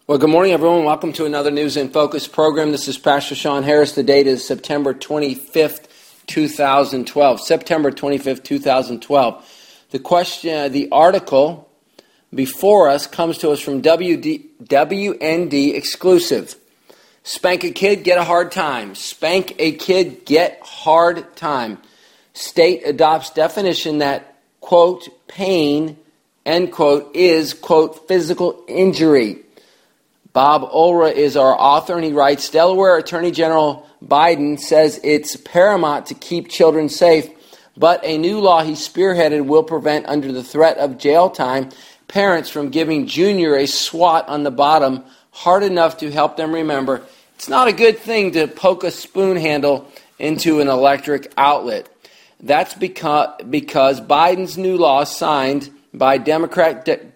Well, good morning, everyone. Welcome to another News in Focus program. This is Pastor Sean Harris. The date is September 25th, 2012. September 25th, 2012. The article before us comes to us from WND exclusive. Spank a kid, get a hard time. Spank a kid, get hard time. State adopts definition that, quote, pain, end quote, is, quote, physical injury. Bob Ulra is our author, and he writes, Delaware Attorney General Biden says it's paramount to keep children safe, but a new law he spearheaded will prevent, under the threat of jail time, parents from giving Junior a swat on the bottom hard enough to help them remember it's not a good thing to poke a spoon handle into an electric outlet. That's because Biden's new law, signed by Democratic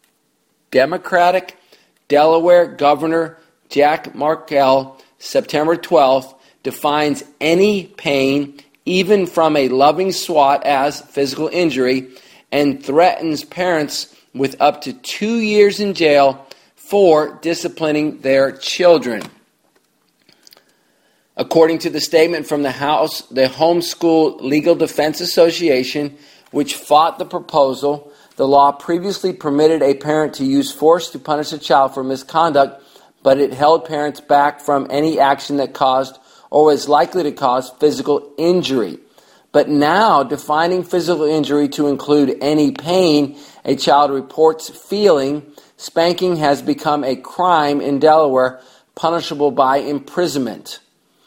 Delaware Governor Jack Markell, September 12th, defines any pain, even from a loving swat, as physical injury and threatens parents with up to 2 years in jail for disciplining their children. According to the statement from the Homeschool Legal Defense Association, which fought the proposal, the law previously permitted a parent to use force to punish a child for misconduct, but it held parents back from any action that caused or was likely to cause physical injury. But now, defining physical injury to include any pain a child reports feeling, spanking has become a crime in Delaware, punishable by imprisonment.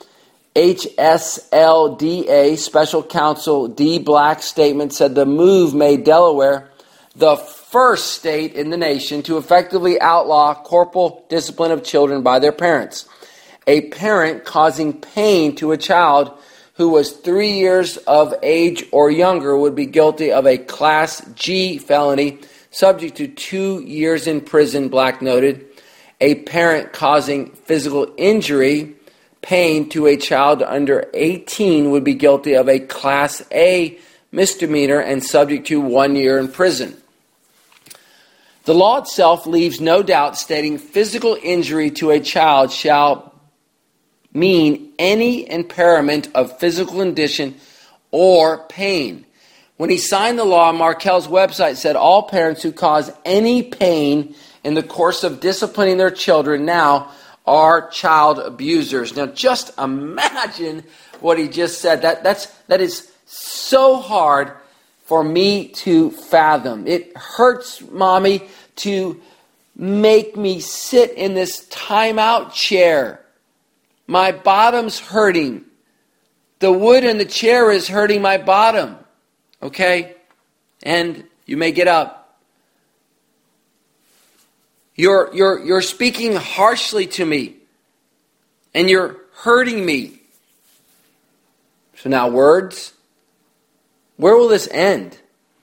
HSLDA Special Counsel D. Black's statement said the move made Delaware the first state in the nation to effectively outlaw corporal discipline of children by their parents. A parent causing pain to a child who was 3 years of age or younger would be guilty of a Class G felony, subject to 2 years in prison, Black noted. A parent causing physical injury, pain to a child under 18 would be guilty of a Class A misdemeanor and subject to 1 year in prison. The law itself leaves no doubt, stating physical injury to a child shall mean any impairment of physical condition or pain. When he signed the law, Markell's website said all parents who cause any pain in the course of disciplining their children now are child abusers. Now, just imagine what he just said. That is so hard for me to fathom. It hurts, Mommy, to make me sit in this timeout chair. My bottom's hurting. The wood in the chair is hurting my bottom. Okay? And you may get up. You're speaking harshly to me. And you're hurting me. So now words. Where will this end?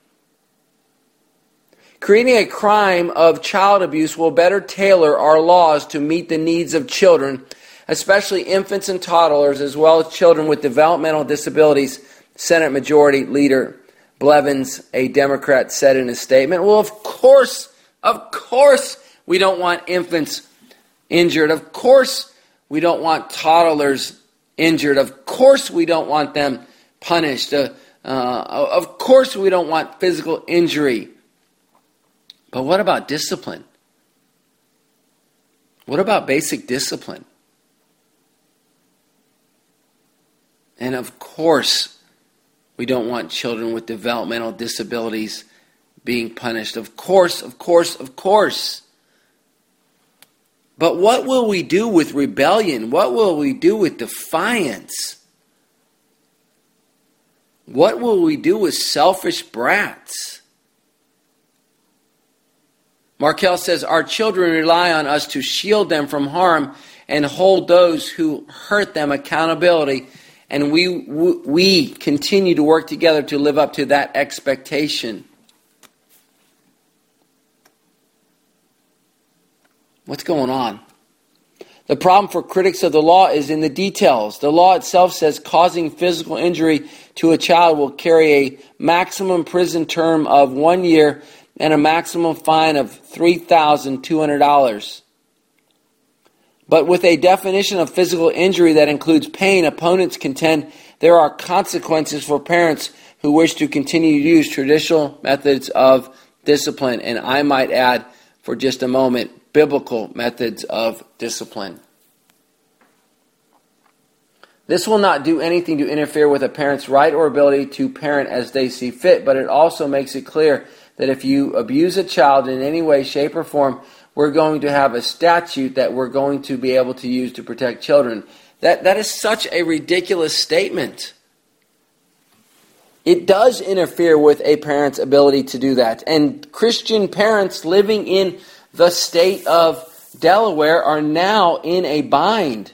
Creating a crime of child abuse will better tailor our laws to meet the needs of children, especially infants and toddlers, as well as children with developmental disabilities, Senate Majority Leader Blevins, a Democrat, said in a statement. Well, of course, we don't want infants injured. Of course, we don't want toddlers injured. Of course, we don't want them punished. Of course, we don't want physical injury. But what about discipline? What about basic discipline? And of course, we don't want children with developmental disabilities being punished. Of course. But what will we do with rebellion? What will we do with defiance? What will we do with selfish brats? Markell says our children rely on us to shield them from harm and hold those who hurt them accountability. And we continue to work together to live up to that expectation. What's going on? The problem for critics of the law is in the details. The law itself says causing physical injury to a child will carry a maximum prison term of 1 year and a maximum fine of $3,200. But with a definition of physical injury that includes pain, opponents contend there are consequences for parents who wish to continue to use traditional methods of discipline. And I might add, for just a moment, biblical methods of discipline. This will not do anything to interfere with a parent's right or ability to parent as they see fit, but it also makes it clear that if you abuse a child in any way, shape, or form, we're going to have a statute that we're going to be able to use to protect children. That is such a ridiculous statement. It does interfere with a parent's ability to do that. And Christian parents living in the state of Delaware are now in a bind,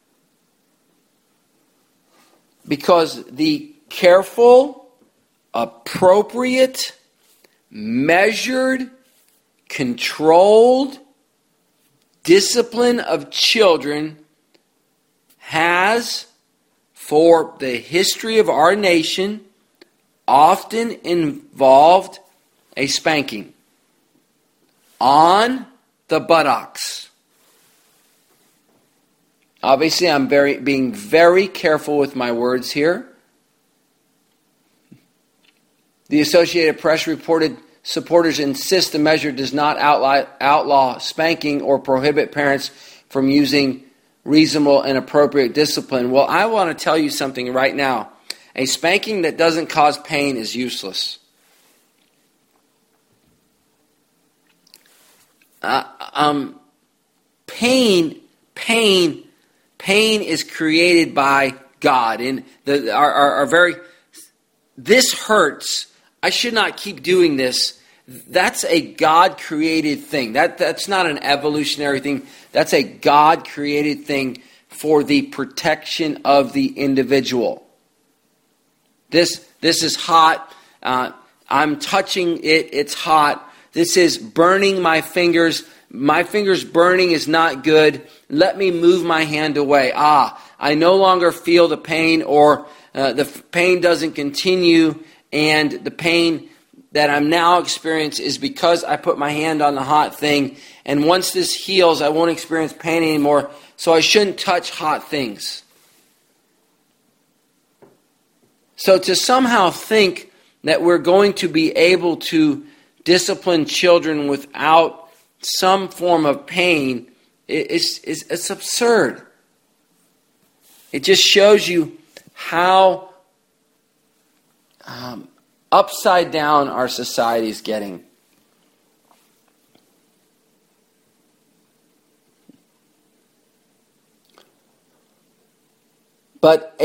because the careful, appropriate, measured, controlled discipline of children has, for the history of our nation, often involved a spanking on the buttocks. Obviously, I'm being very careful with my words here. The Associated Press reported supporters insist the measure does not outlaw spanking or prohibit parents from using reasonable and appropriate discipline. Well, I want to tell you something right now. A spanking that doesn't cause pain is useless. Pain is created by God. And this hurts. I should not keep doing this. That's a God-created thing. That's not an evolutionary thing. That's a God-created thing for the protection of the individual. This is hot. I'm touching it. It's hot. This is burning my fingers. My fingers burning is not good. Let me move my hand away. I no longer feel the pain, or the pain doesn't continue, and the pain that I'm now experiencing is because I put my hand on the hot thing, and once this heals, I won't experience pain anymore, so I shouldn't touch hot things. So to somehow think that we're going to be able to discipline children without some form of pain, it's absurd. It just shows you how upside down our society is getting. But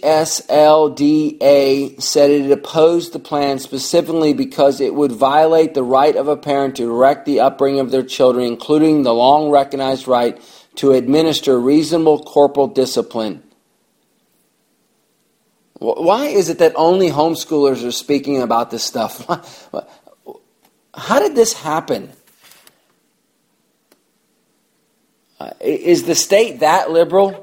HSLDA said it opposed the plan specifically because it would violate the right of a parent to direct the upbringing of their children, including the long-recognized right to administer reasonable corporal discipline. Why is it that only homeschoolers are speaking about this stuff? How did this happen? Is the state that liberal?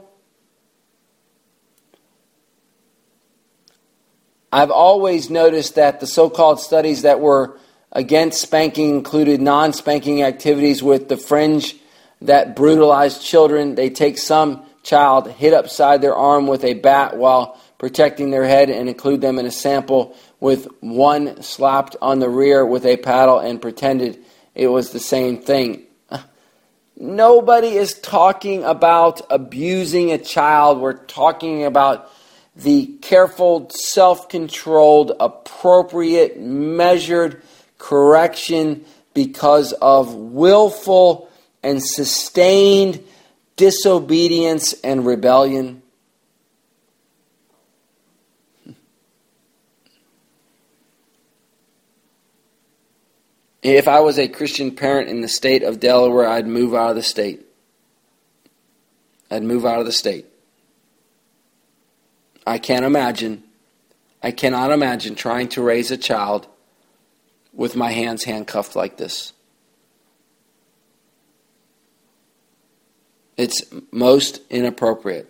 I've always noticed that the so-called studies that were against spanking included non-spanking activities with the fringe that brutalized children. They take some child, hit upside their arm with a bat while protecting their head, and include them in a sample with one slapped on the rear with a paddle and pretended it was the same thing. Nobody is talking about abusing a child. We're talking about the careful, self-controlled, appropriate, measured correction because of willful and sustained disobedience and rebellion. If I was a Christian parent in the state of Delaware, I'd move out of the state. I cannot imagine trying to raise a child with my hands handcuffed like this. It's most inappropriate.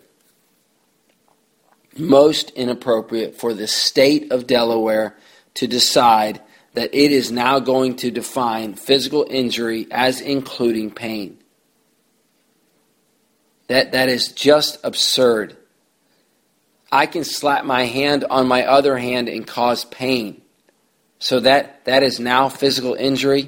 Most inappropriate for the state of Delaware to decide that it is now going to define physical injury as including pain. That is just absurd. I can slap my hand on my other hand and cause pain. So that is now physical injury.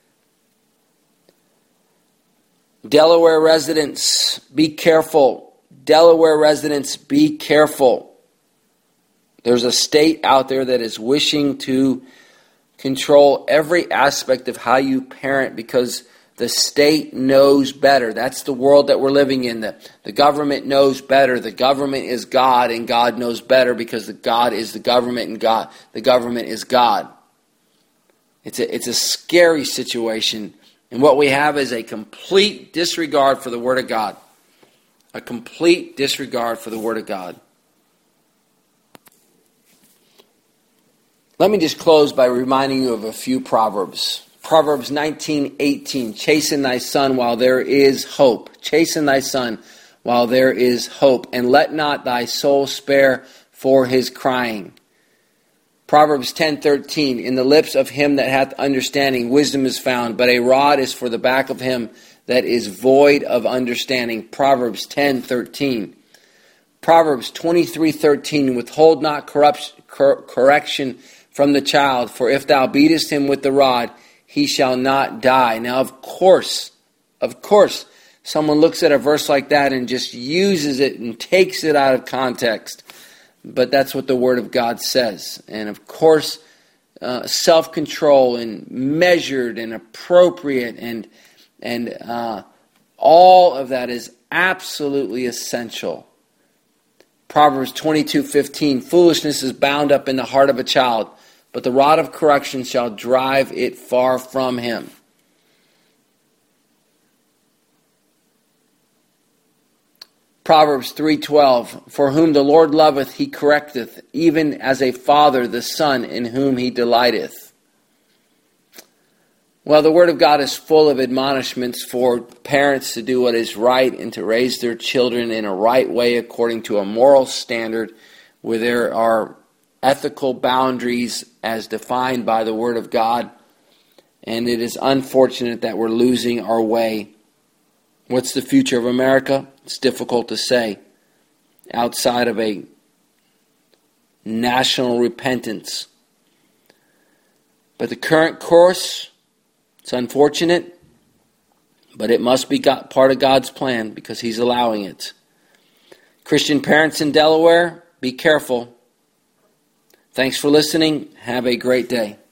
Delaware residents, be careful. Delaware residents, be careful. There's a state out there that is wishing to control every aspect of how you parent because the state knows better. That's the world that we're living in. The government knows better. The government is God, and God knows better because God is the government, and the government is God. It's a scary situation. And what we have is a complete disregard for the Word of God. A complete disregard for the Word of God. Let me just close by reminding you of a few Proverbs. Proverbs 19:18. Chasten thy son while there is hope. Chasten thy son while there is hope. And let not thy soul spare for his crying. Proverbs 10:13. In the lips of him that hath understanding wisdom is found, but a rod is for the back of him that is void of understanding. Proverbs 10:13. Proverbs 23:13. Withhold not correction from the child, for if thou beatest him with the rod, he shall not die. Now, of course, someone looks at a verse like that and just uses it and takes it out of context. But that's what the Word of God says. And of course, self-control and measured and appropriate and all of that is absolutely essential. Proverbs 22:15. Foolishness is bound up in the heart of a child, but the rod of correction shall drive it far from him. Proverbs 3:12. For whom the Lord loveth, he correcteth, even as a father the son in whom he delighteth. Well, the Word of God is full of admonishments for parents to do what is right and to raise their children in a right way according to a moral standard where there are ethical boundaries as defined by the Word of God. And it is unfortunate that we're losing our way. What's the future of America? It's difficult to say. Outside of a national repentance. But the current course, it's unfortunate, but it must be part of God's plan because He's allowing it. Christian parents in Delaware, be careful. Thanks for listening. Have a great day.